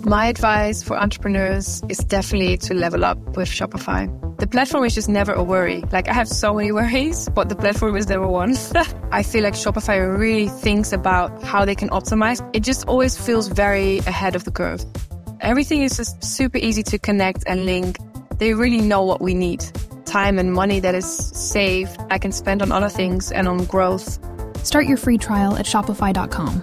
My advice for entrepreneurs is definitely to level up with Shopify. The platform is just never a worry. Like, I have so many worries, but the platform is never one. I feel like Shopify really thinks about how they can optimize. It just always feels very ahead of the curve. Everything is just super easy to connect and link. They really know what we need. Time and money that is saved, I can spend on other things and on growth. Start your free trial at shopify.com.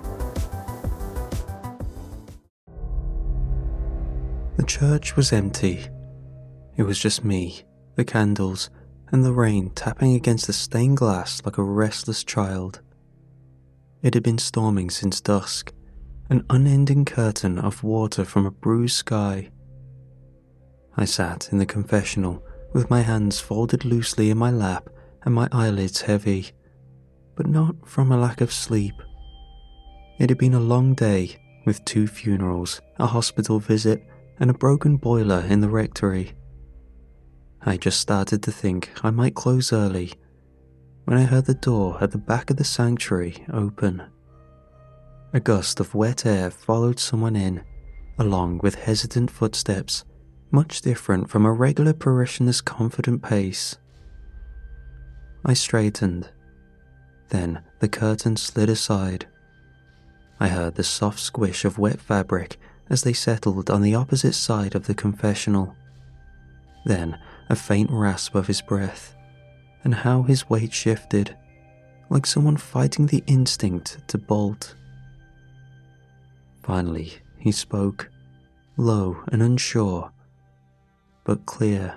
The church was empty. It was just me, the candles, and the rain tapping against the stained glass like a restless child. It had been storming since dusk, an unending curtain of water from a bruised sky. I sat in the confessional with my hands folded loosely in my lap and my eyelids heavy, but not from a lack of sleep. It had been a long day with 2 funerals, a hospital visit, and a broken boiler in the rectory. I just started to think I might close early when I heard the door at the back of the sanctuary open. A gust of wet air followed someone in, along with hesitant footsteps, much different from a regular parishioner's confident pace. I straightened. Then the curtain slid aside. I heard the soft squish of wet fabric as they settled on the opposite side of the confessional. Then a faint rasp of his breath, and how his weight shifted, like someone fighting the instinct to bolt. Finally, he spoke, low and unsure, but clear.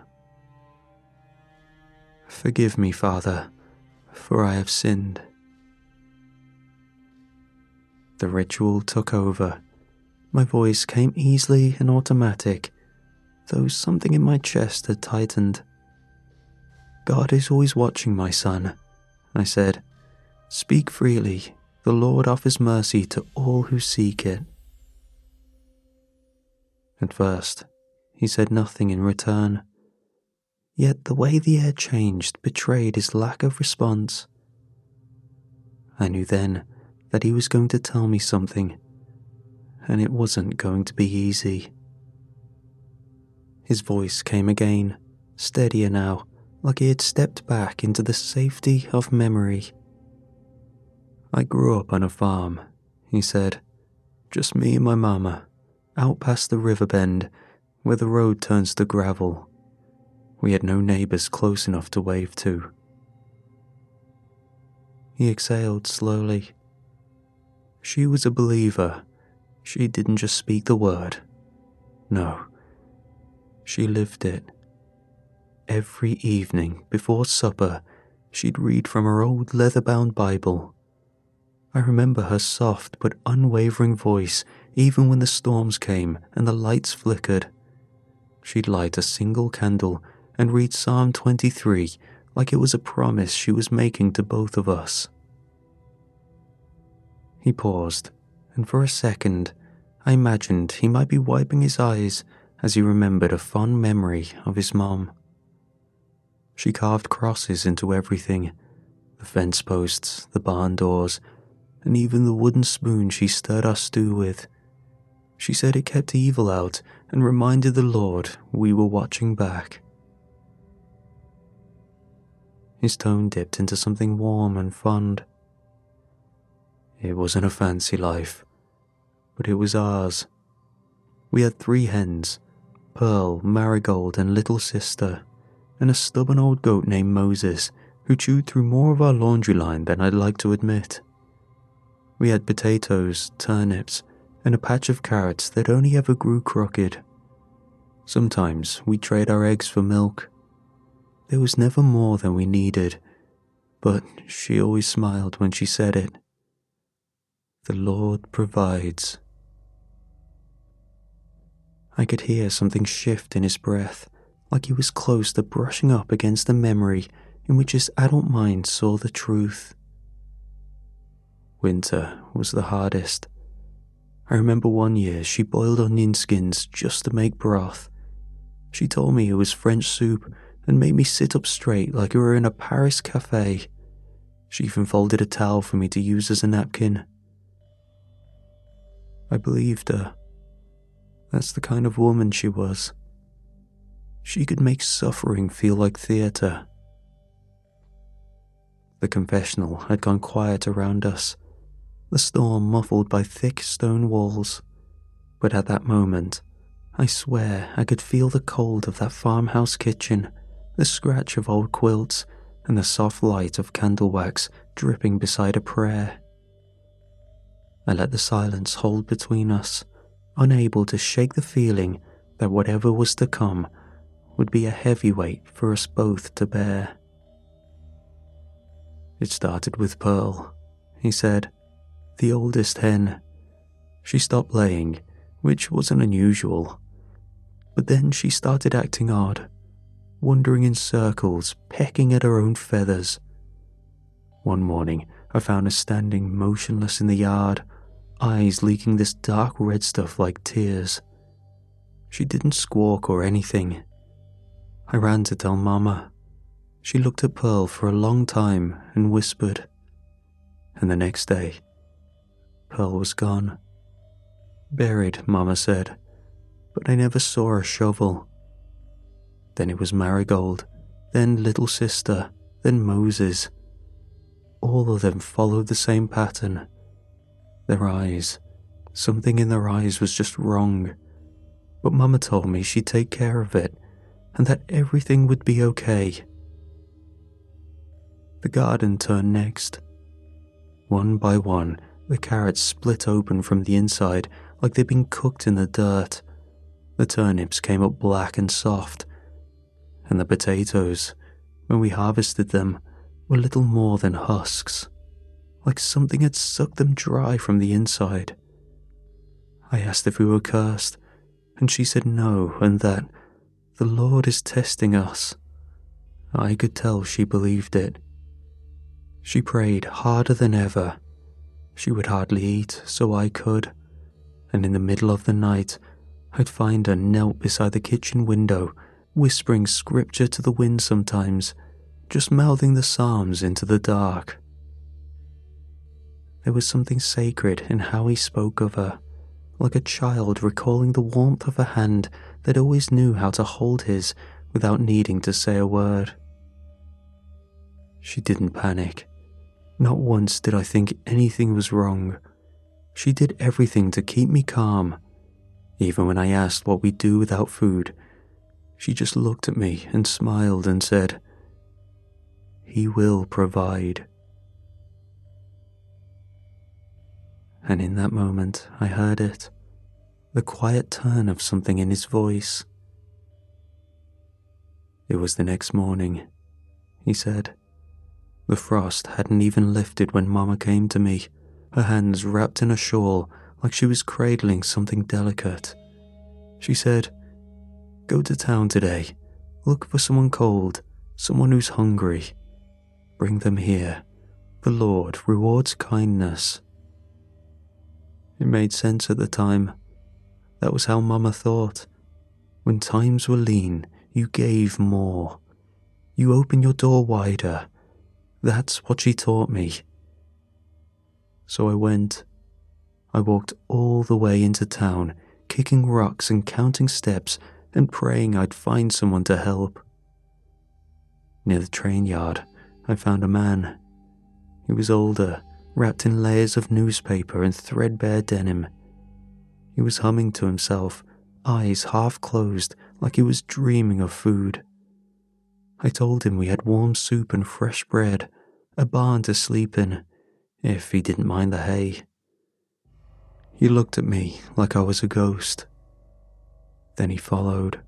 "Forgive me, Father, for I have sinned." The ritual took over. My voice came easily and automatic, though something in my chest had tightened. "God is always watching, my son," I said. "Speak freely. The Lord offers mercy to all who seek it." At first, he said nothing in return. Yet the way the air changed betrayed his lack of response. I knew then that he was going to tell me something, and it wasn't going to be easy. His voice came again, steadier now, like he had stepped back into the safety of memory. "I grew up on a farm," he said. "Just me and my mama, out past the river bend, where the road turns to gravel. We had no neighbors close enough to wave to." He exhaled slowly. "She was a believer. She didn't just speak the word. No, she lived it. Every evening, before supper, she'd read from her old leather-bound Bible. I remember her soft but unwavering voice, even when the storms came and the lights flickered. She'd light a single candle and read Psalm 23 like it was a promise she was making to both of us." He paused, and for a second, I imagined he might be wiping his eyes as he remembered a fond memory of his mom. She carved crosses into everything, the fence posts, the barn doors, and even the wooden spoon she stirred our stew with. She said it kept evil out and reminded the Lord we were watching back. His tone dipped into something warm and fond. "It wasn't a fancy life, but it was ours. We had 3 hens, Pearl, Marigold, and Little Sister, and a stubborn old goat named Moses, who chewed through more of our laundry line than I'd like to admit. We had potatoes, turnips, and a patch of carrots that only ever grew crooked. Sometimes we'd trade our eggs for milk. There was never more than we needed, but she always smiled when she said it. The Lord provides." I could hear something shift in his breath, like he was close to brushing up against a memory in which his adult mind saw the truth. Winter was the hardest. I remember one year she boiled onion skins just to make broth. She told me it was French soup and made me sit up straight like we were in a Paris cafe. She even folded a towel for me to use as a napkin. I believed her. That's the kind of woman she was. She could make suffering feel like theatre. The confessional had gone quiet around us, the storm muffled by thick stone walls. But at that moment, I swear I could feel the cold of that farmhouse kitchen, the scratch of old quilts, and the soft light of candle wax dripping beside a prayer. I let the silence hold between us, unable to shake the feeling that whatever was to come would be a heavy weight for us both to bear. "It started with Pearl," he said, "the oldest hen. She stopped laying, which wasn't unusual. But then she started acting odd, wandering in circles, pecking at her own feathers. One morning, I found her standing motionless in the yard, eyes leaking this dark red stuff like tears. She didn't squawk or anything. I ran to tell Mama. She looked at Pearl for a long time and whispered. And the next day, Pearl was gone. Buried, Mama said, but I never saw a shovel. Then it was Marigold, then Little Sister, then Moses. All of them followed the same pattern. Their eyes, something in their eyes was just wrong. But Mama told me she'd take care of it, and that everything would be okay. The garden turned next. One by one, the carrots split open from the inside like they'd been cooked in the dirt. The turnips came up black and soft, and the potatoes, when we harvested them, were little more than husks, like something had sucked them dry from the inside. I asked if we were cursed, and she said no, and that the Lord is testing us. I could tell she believed it. She prayed harder than ever. She would hardly eat, so I could, and in the middle of the night, I'd find her knelt beside the kitchen window, whispering scripture to the wind sometimes, just mouthing the Psalms into the dark. There was something sacred in how he spoke of her, like a child recalling the warmth of a hand that always knew how to hold his without needing to say a word. She didn't panic. Not once did I think anything was wrong. She did everything to keep me calm. Even when I asked what we'd do without food, she just looked at me and smiled and said, "He will provide." And in that moment, I heard it, the quiet turn of something in his voice. "It was the next morning," he said. The frost hadn't even lifted when Mama came to me, her hands wrapped in a shawl like she was cradling something delicate. She said, "Go to town today. Look for someone cold, someone who's hungry. Bring them here. The Lord rewards kindness." It made sense at the time. That was how Mama thought. When times were lean, you gave more. You opened your door wider. That's what she taught me. So I went. I walked all the way into town, kicking rocks and counting steps and praying I'd find someone to help. Near the train yard, I found a man. He was older, wrapped in layers of newspaper and threadbare denim. He was humming to himself, eyes half closed like he was dreaming of food. I told him we had warm soup and fresh bread, a barn to sleep in, if he didn't mind the hay. He looked at me like I was a ghost. Then he followed.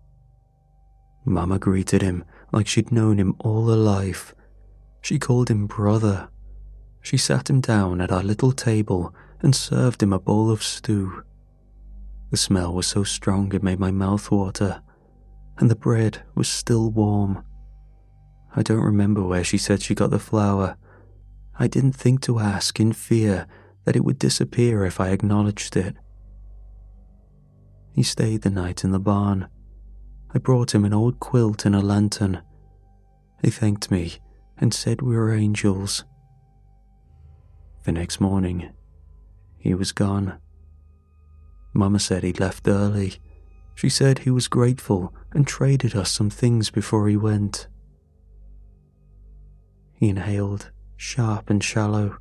Mama greeted him like she'd known him all her life. She called him brother. She sat him down at our little table and served him a bowl of stew. The smell was so strong it made my mouth water, and the bread was still warm. I don't remember where she said she got the flour. I didn't think to ask in fear that it would disappear if I acknowledged it. He stayed the night in the barn. I brought him an old quilt and a lantern. He thanked me and said we were angels. The next morning, he was gone. Mama said he left early. She said he was grateful and traded us some things before he went. He inhaled, sharp and shallow.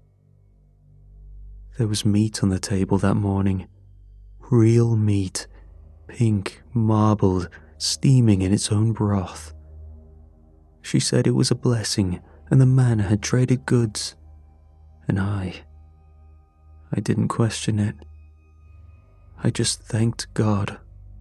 There was meat on the table that morning. Real meat, pink, marbled, steaming in its own broth. She said it was a blessing and the man had traded goods. And I didn't question it. I just thanked God.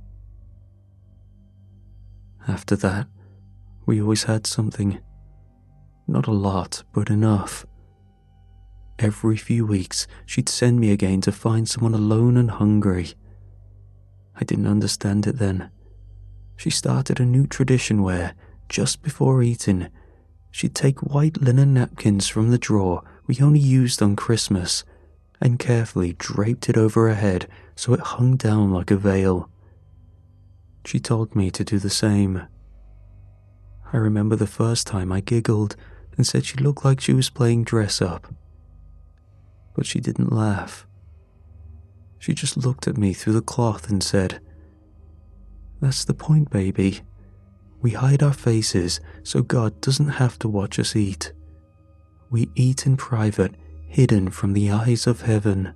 After that, we always had something. Not a lot, but enough. Every few weeks, she'd send me again to find someone alone and hungry. I didn't understand it then. She started a new tradition where, just before eating, she'd take white linen napkins from the drawer we only used on Christmas and carefully draped it over her head so it hung down like a veil. She told me to do the same. I remember the first time I giggled and said she looked like she was playing dress-up. But she didn't laugh. She just looked at me through the cloth and said, "That's the point, baby. We hide our faces so God doesn't have to watch us eat. We eat in private, hidden from the eyes of heaven."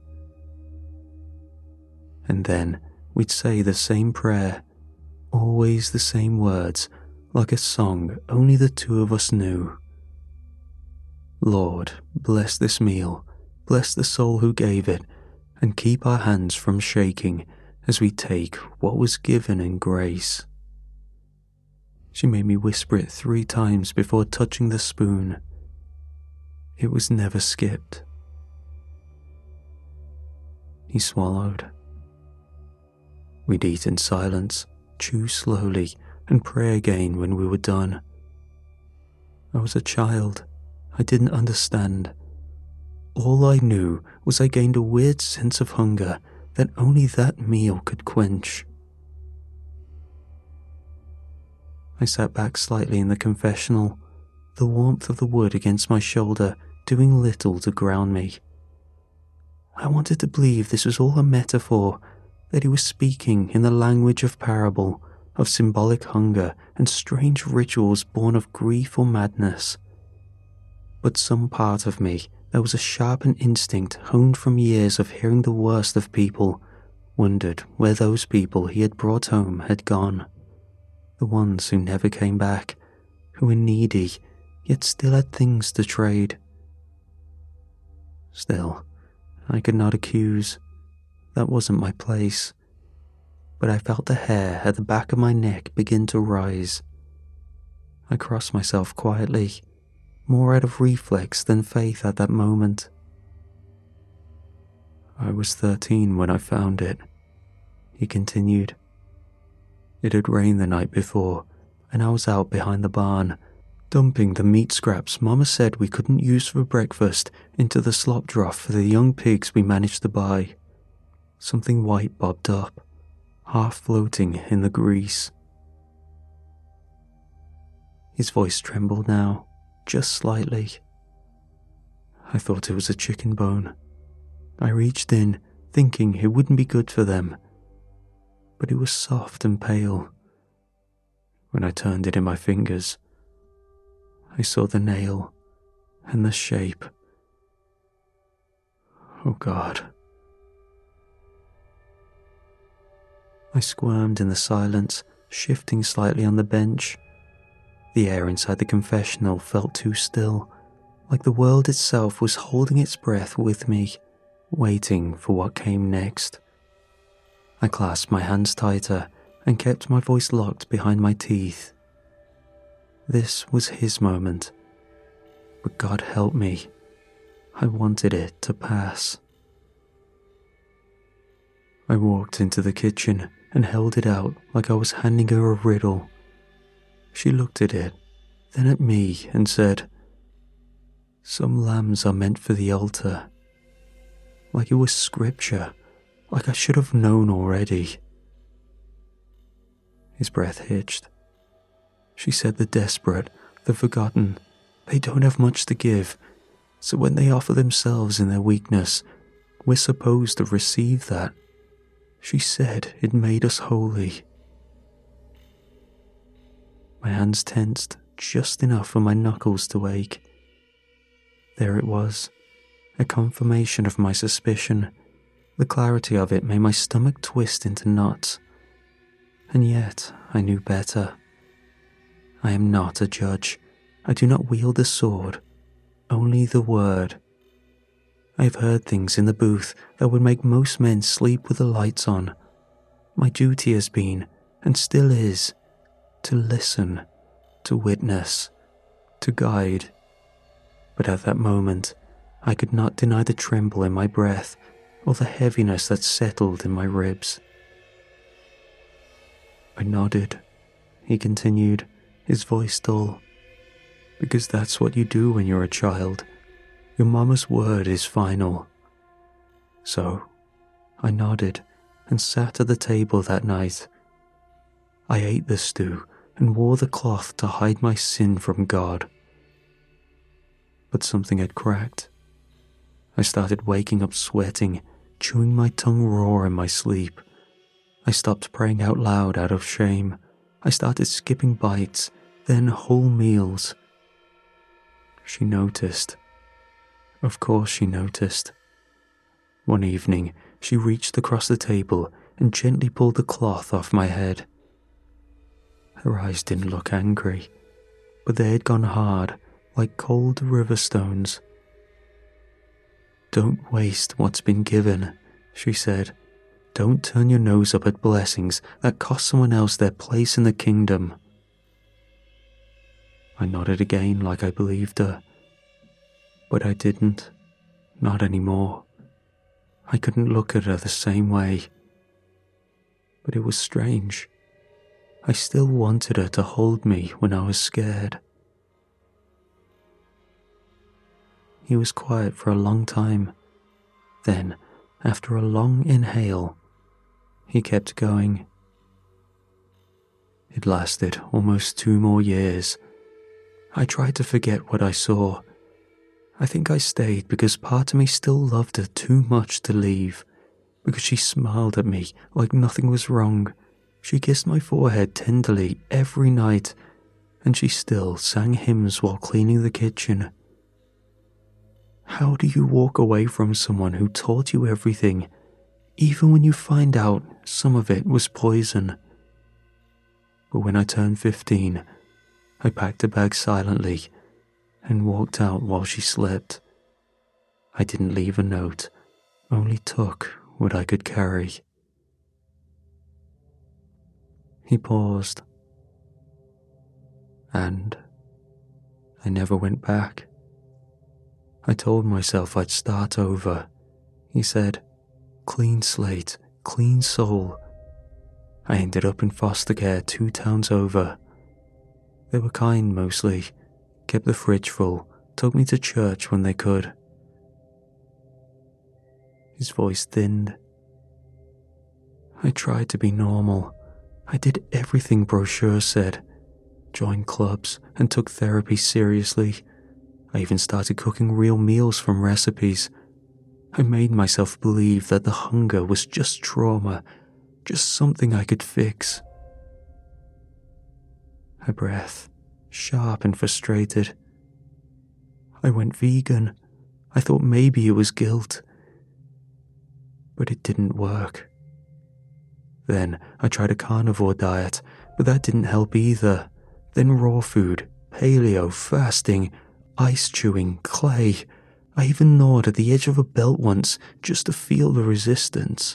And then we'd say the same prayer, always the same words, like a song only the two of us knew. Lord, bless this meal, bless the soul who gave it, and keep our hands from shaking as we take what was given in grace. She made me whisper it 3 times before touching the spoon. It was never skipped. He swallowed. We'd eat in silence, chew slowly, and pray again when we were done. I was a child. I didn't understand. All I knew was I gained a weird sense of hunger that only that meal could quench. I sat back slightly in the confessional, the warmth of the wood against my shoulder doing little to ground me. I wanted to believe this was all a metaphor, that he was speaking in the language of parable, of symbolic hunger and strange rituals born of grief or madness. But some part of me that was a sharpened instinct honed from years of hearing the worst of people wondered where those people he had brought home had gone. The ones who never came back, who were needy, yet still had things to trade. Still, I could not accuse. That wasn't my place. But I felt the hair at the back of my neck begin to rise. I crossed myself quietly, more out of reflex than faith at that moment. I was 13 when I found it, he continued. It had rained the night before, and I was out behind the barn, dumping the meat scraps Mama said we couldn't use for breakfast into the slop trough for the young pigs we managed to buy. Something white bobbed up, half floating in the grease. His voice trembled now, just slightly. I thought it was a chicken bone. I reached in, thinking it wouldn't be good for them. But it was soft and pale. When I turned it in my fingers, I saw the nail and the shape. Oh God. I squirmed in the silence, shifting slightly on the bench. The air inside the confessional felt too still, like the world itself was holding its breath with me, waiting for what came next. I clasped my hands tighter and kept my voice locked behind my teeth. This was his moment. But God help me. I wanted it to pass. I walked into the kitchen and held it out like I was handing her a riddle. She looked at it, then at me and said, "Some lambs are meant for the altar." Like it was scripture, like I should have known already. His breath hitched. She said the desperate, the forgotten, they don't have much to give, so when they offer themselves in their weakness, we're supposed to receive that. She said it made us holy. My hands tensed just enough for my knuckles to ache. There it was, a confirmation of my suspicion. The clarity of it made my stomach twist into knots. And yet, I knew better. I am not a judge. I do not wield a sword, only the word. I have heard things in the booth that would make most men sleep with the lights on. My duty has been, and still is, to listen, to witness, to guide. But at that moment, I could not deny the tremble in my breath or the heaviness that settled in my ribs. I nodded. He continued, his voice dull. Because that's what you do when you're a child. Your mama's word is final. So, I nodded and sat at the table that night. I ate the stew and wore the cloth to hide my sin from God. But something had cracked. I started waking up sweating, chewing my tongue raw in my sleep. I stopped praying out loud out of shame. I started skipping bites, then whole meals. She noticed. Of course she noticed. One evening, she reached across the table and gently pulled the cloth off my head. Her eyes didn't look angry, but they had gone hard, like cold river stones. Don't waste what's been given, she said. Don't turn your nose up at blessings that cost someone else their place in the kingdom. I nodded again like I believed her. But I didn't. Not anymore. I couldn't look at her the same way. But it was strange. I still wanted her to hold me when I was scared. He was quiet for a long time. Then, after a long inhale, he kept going. It lasted almost 2 more years. I tried to forget what I saw. I think I stayed because part of me still loved her too much to leave, because she smiled at me like nothing was wrong. She kissed my forehead tenderly every night, and she still sang hymns while cleaning the kitchen. How do you walk away from someone who taught you everything, even when you find out some of it was poison? But when I turned 15, I packed a bag silently and walked out while she slept. I didn't leave a note, only took what I could carry. He paused. And I never went back. I told myself I'd start over. He said, clean slate, clean soul. I ended up in foster care 2 towns over. They were kind mostly, kept the fridge full, took me to church when they could. His voice thinned. I tried to be normal. I did everything brochures said. Joined clubs and took therapy seriously. I even started cooking real meals from recipes. I made myself believe that the hunger was just trauma, just something I could fix. Her breath, sharp and frustrated. I went vegan. I thought maybe it was guilt. But it didn't work. Then I tried a carnivore diet, but that didn't help either. Then raw food, paleo, fasting, ice chewing, clay. I even gnawed at the edge of a belt once just to feel the resistance.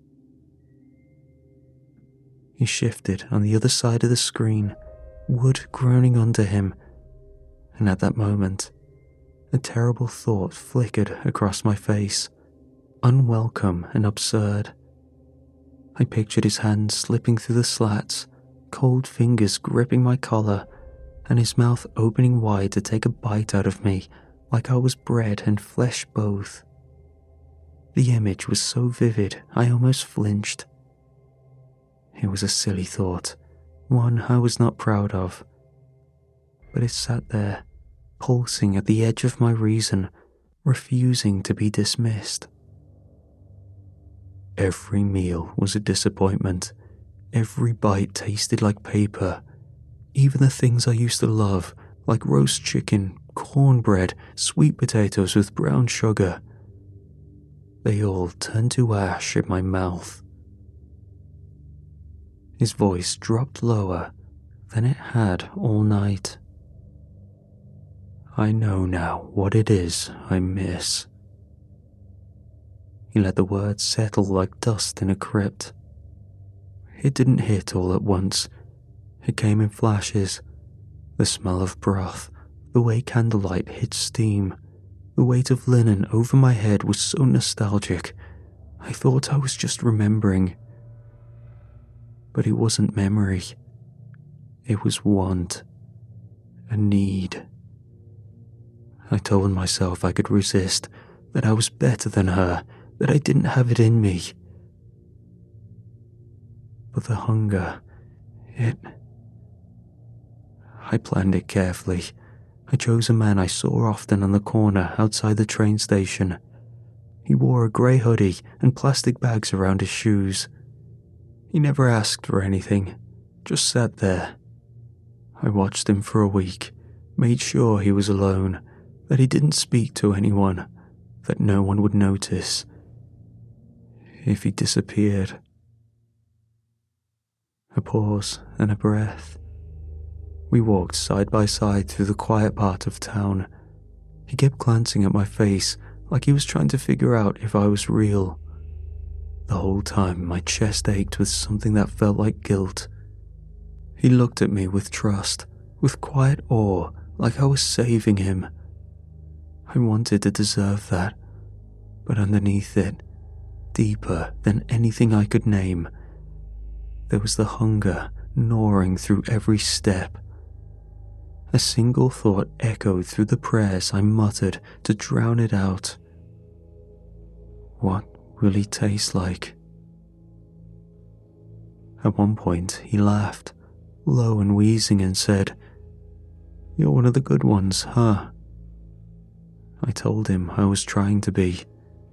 He shifted on the other side of the screen, wood groaning under him, and at that moment, a terrible thought flickered across my face, unwelcome and absurd. I pictured his hands slipping through the slats, cold fingers gripping my collar, and his mouth opening wide to take a bite out of me like I was bread and flesh both. The image was so vivid I almost flinched. It was a silly thought, one I was not proud of, but it sat there, pulsing at the edge of my reason, refusing to be dismissed. Every meal was a disappointment. Every bite tasted like paper. Even the things I used to love, like roast chicken, cornbread, sweet potatoes with brown sugar, they all turned to ash in my mouth. His voice dropped lower than it had all night. I know now what it is I miss. He let the words settle like dust in a crypt. It didn't hit all at once. It came in flashes. The smell of broth, the way candlelight hit steam, the weight of linen over my head was so nostalgic. I thought I was just remembering. But it wasn't memory. It was want. A need. I told myself I could resist, that I was better than her, that I didn't have it in me. But the hunger, I planned it carefully. I chose a man I saw often on the corner outside the train station. He wore a grey hoodie and plastic bags around his shoes. He never asked for anything, just sat there. I watched him for a week, made sure he was alone, that he didn't speak to anyone, that no one would notice. If he disappeared. A pause and a breath. We walked side by side through the quiet part of town. He kept glancing at my face like he was trying to figure out if I was real. The whole time my chest ached with something that felt like guilt. He looked at me with trust, with quiet awe, like I was saving him. I wanted to deserve that, but underneath it, deeper than anything I could name, there was the hunger gnawing through every step. A single thought echoed through the prayers I muttered to drown it out. What will he taste like? At one point, he laughed, low and wheezing, and said, "You're one of the good ones, huh?" I told him I was trying to be.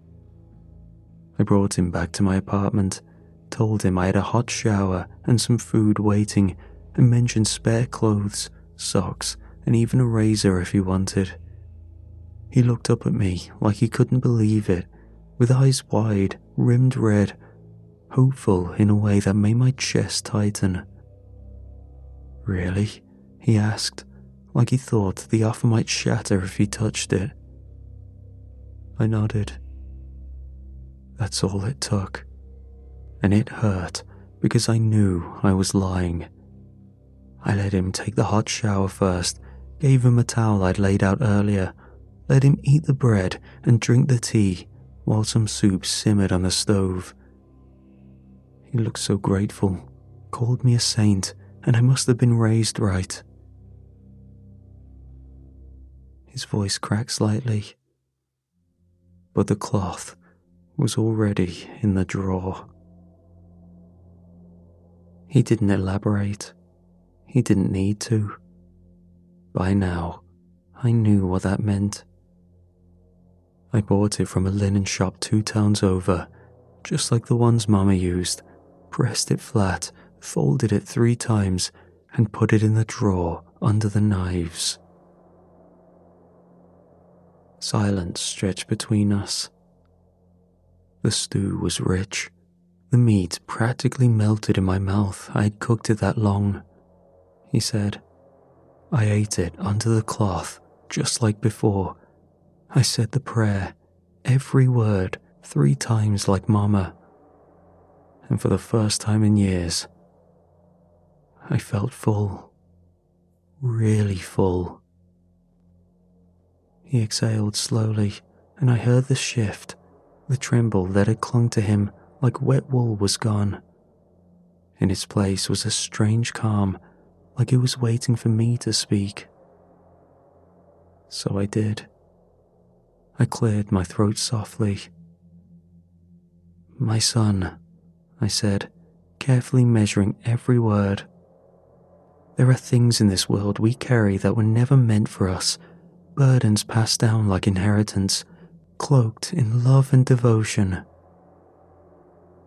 I brought him back to my apartment, told him I had a hot shower and some food waiting, and mentioned spare clothes, socks, and even a razor if he wanted. He looked up at me like he couldn't believe it, with eyes wide, rimmed red, hopeful in a way that made my chest tighten. "Really?" he asked, like he thought the offer might shatter if he touched it. I nodded. That's all it took. And it hurt because I knew I was lying. I let him take the hot shower first, gave him a towel I'd laid out earlier, let him eat the bread and drink the tea while some soup simmered on the stove. He looked so grateful, called me a saint, and I must have been raised right. His voice cracked slightly, but the cloth was already in the drawer. He didn't elaborate. He didn't need to. By now, I knew what that meant. I bought it from a linen shop 2 towns over, just like the ones Mama used, pressed it flat, folded it 3 times, and put it in the drawer under the knives. Silence stretched between us. The stew was rich. The meat practically melted in my mouth. I had cooked it that long. He said. I ate it under the cloth, just like before. I said the prayer, every word, 3 times like Mama. And for the first time in years, I felt full. Really full. He exhaled slowly, and I heard the shift, the tremble that had clung to him like wet wool was gone. In its place was a strange calm, like it was waiting for me to speak. So I did. I cleared my throat softly. "My son," I said, carefully measuring every word. "There are things in this world we carry that were never meant for us, burdens passed down like inheritance, cloaked in love and devotion.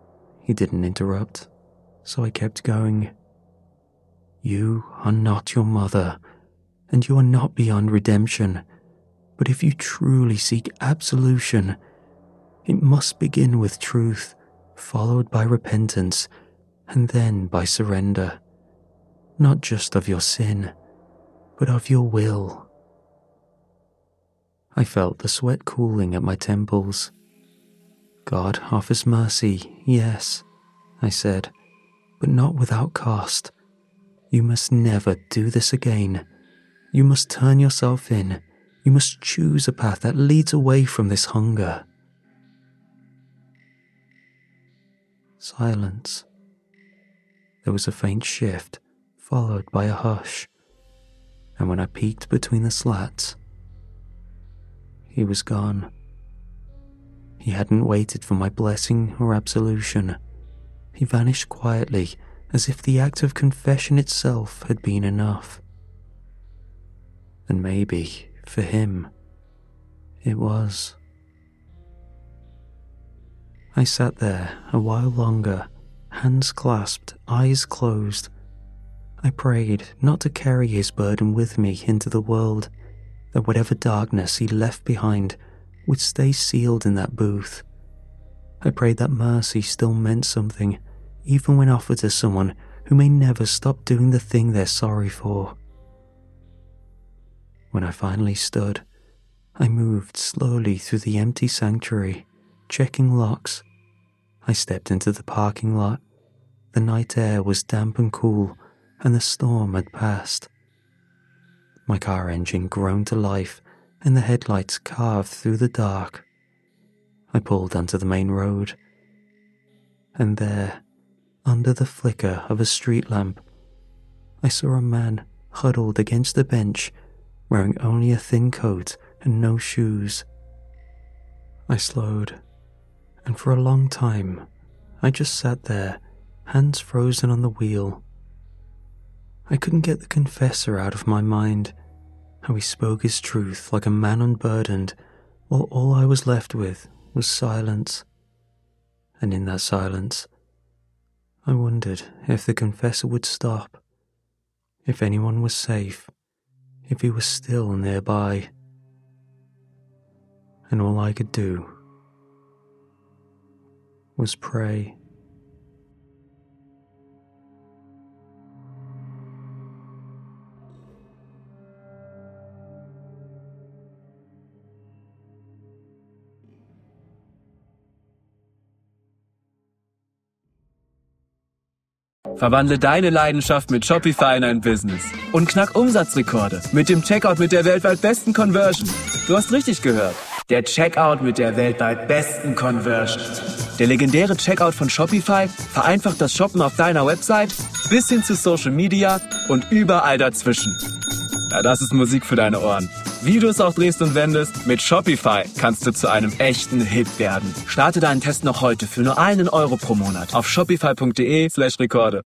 he didn't interrupt, so I kept going. You are not your mother, and you are not beyond redemption, but if you truly seek absolution, it must begin with truth, followed by repentance, and then by surrender, not just of your sin, but of your will. I felt the sweat cooling at my temples. God offers mercy, yes, I said, but not without cost. You must never do this again. You must turn yourself in. You must choose a path that leads away from this hunger. Silence. There was a faint shift, followed by a hush, and when I peeked between the slats, he was gone. He hadn't waited for my blessing or absolution. He vanished quietly, as if the act of confession itself had been enough. And maybe, for him, it was. I sat there a while longer, hands clasped, eyes closed. I prayed not to carry his burden with me into the world, that whatever darkness he left behind would stay sealed in that booth. I prayed that mercy still meant something, even when offered to someone who may never stop doing the thing they're sorry for. When I finally stood, I moved slowly through the empty sanctuary, checking locks. I stepped into the parking lot. The night air was damp and cool, and the storm had passed. My car engine groaned to life, and the headlights carved through the dark. I pulled onto the main road, and there, under the flicker of a street lamp, I saw a man huddled against a bench, wearing only a thin coat and no shoes. I slowed, and for a long time, I just sat there, hands frozen on the wheel. I couldn't get the confessor out of my mind, how he spoke his truth like a man unburdened, while all I was left with was silence. And in that silence, I wondered if the confessor would stop, if anyone was safe, if he was still nearby. And all I could do was pray. Verwandle deine Leidenschaft mit Shopify in ein Business und knack Umsatzrekorde mit dem Checkout mit der weltweit besten Conversion. Du hast richtig gehört. Der Checkout mit der weltweit besten Conversion. Der legendäre Checkout von Shopify vereinfacht das Shoppen auf deiner Website bis hin zu Social Media und überall dazwischen. Ja, das ist Musik für deine Ohren. Wie du es auch drehst und wendest, mit Shopify kannst du zu einem echten Hit werden. Starte deinen Test noch heute für nur €1 pro Monat auf shopify.de/Rekorde.